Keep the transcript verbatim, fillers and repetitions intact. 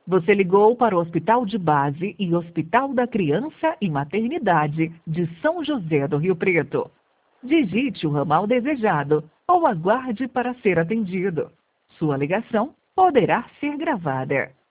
Você ligou para o Hospital de Base e Hospital da Criança e Maternidade de São José do Rio Preto. Digite o ramal desejado ou aguarde para ser atendido. Sua ligação poderá ser gravada.